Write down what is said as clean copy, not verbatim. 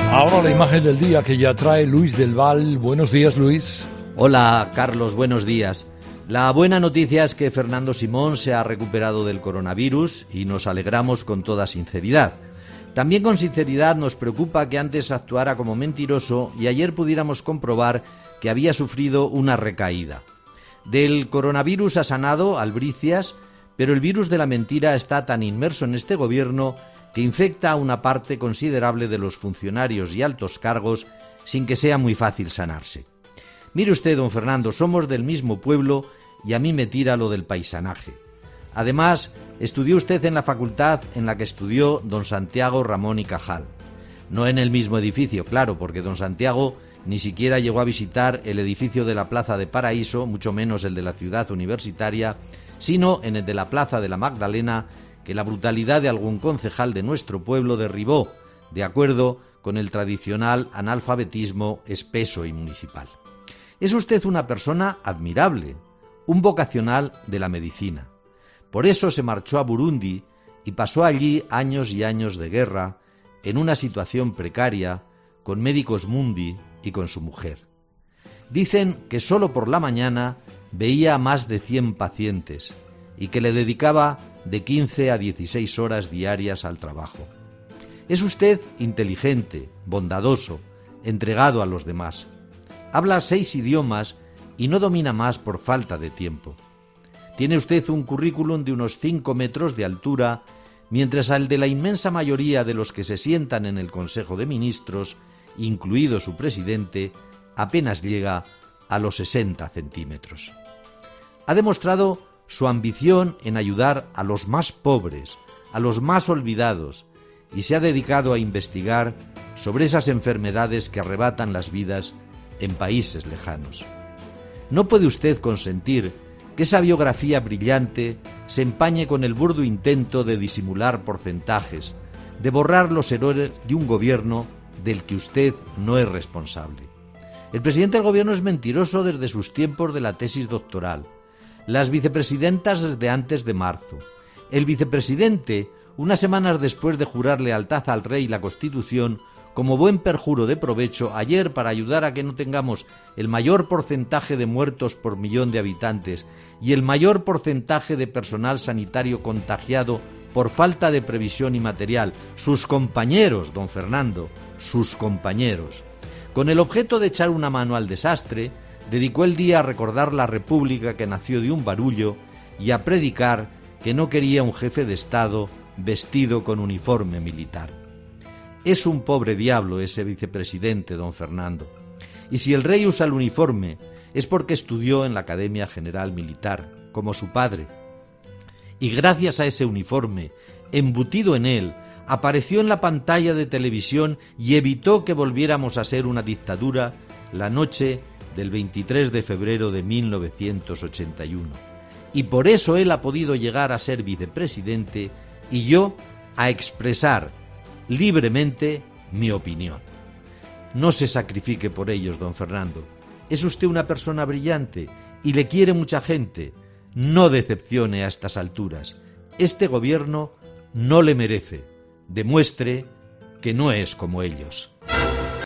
Ahora la imagen del día que ya trae Luis del Val. Buenos días, Luis. Hola, Carlos, buenos días. La buena noticia es que Fernando Simón se ha recuperado del coronavirus y nos alegramos con toda sinceridad. También con sinceridad nos preocupa que antes actuara como mentiroso y ayer pudiéramos comprobar que había sufrido una recaída. Del coronavirus ha sanado albricias, pero el virus de la mentira está tan inmerso en este gobierno que infecta a una parte considerable de los funcionarios y altos cargos sin que sea muy fácil sanarse. Mire usted, don Fernando, somos del mismo pueblo y a mí me tira lo del paisanaje. Además, estudió usted en la facultad en la que estudió don Santiago Ramón y Cajal. No en el mismo edificio, claro, porque don Santiago ni siquiera llegó a visitar el edificio de la Plaza de Paraíso, mucho menos el de la Ciudad Universitaria, sino en el de la Plaza de la Magdalena, que la brutalidad de algún concejal de nuestro pueblo derribó, de acuerdo con el tradicional analfabetismo espeso y municipal. Es usted una persona admirable, un vocacional de la medicina. Por eso se marchó a Burundi y pasó allí años y años de guerra, en una situación precaria, con médicos mundi y con su mujer. Dicen que solo por la mañana veía a más de 100 pacientes y que le dedicaba de 15 a 16 horas diarias al trabajo. Es usted inteligente, bondadoso, entregado a los demás. Habla 6 idiomas y no domina más por falta de tiempo. Tiene usted un currículum de unos 5 metros de altura, mientras al de la inmensa mayoría de los que se sientan en el Consejo de Ministros, incluido su presidente, apenas llega a los 60 centímetros. Ha demostrado su ambición en ayudar a los más pobres, a los más olvidados, y se ha dedicado a investigar sobre esas enfermedades que arrebatan las vidas en países lejanos. No puede usted consentir que esa biografía brillante se empañe con el burdo intento de disimular porcentajes, de borrar los errores de un gobierno del que usted no es responsable. El presidente del gobierno es mentiroso desde sus tiempos de la tesis doctoral, las vicepresidentas desde antes de marzo, el vicepresidente unas semanas después de jurar lealtad al rey y la Constitución como buen perjuro de provecho ayer para ayudar a que no tengamos el mayor porcentaje de muertos por millón de habitantes y el mayor porcentaje de personal sanitario contagiado por falta de previsión y material. Sus compañeros, don Fernando, sus compañeros. Con el objeto de echar una mano al desastre, dedicó el día a recordar la república que nació de un barullo y a predicar que no quería un jefe de Estado vestido con uniforme militar. Es un pobre diablo ese vicepresidente, don Fernando. Y si el rey usa el uniforme es porque estudió en la Academia General Militar, como su padre. Y gracias a ese uniforme, embutido en él, apareció en la pantalla de televisión y evitó que volviéramos a ser una dictadura la noche del 23 de febrero de 1981. Y por eso él ha podido llegar a ser vicepresidente y yo a expresar libremente mi opinión. No se sacrifique por ellos, don Fernando. Es usted una persona brillante y le quiere mucha gente. No decepcione a estas alturas. Este gobierno no le merece. Demuestre que no es como ellos.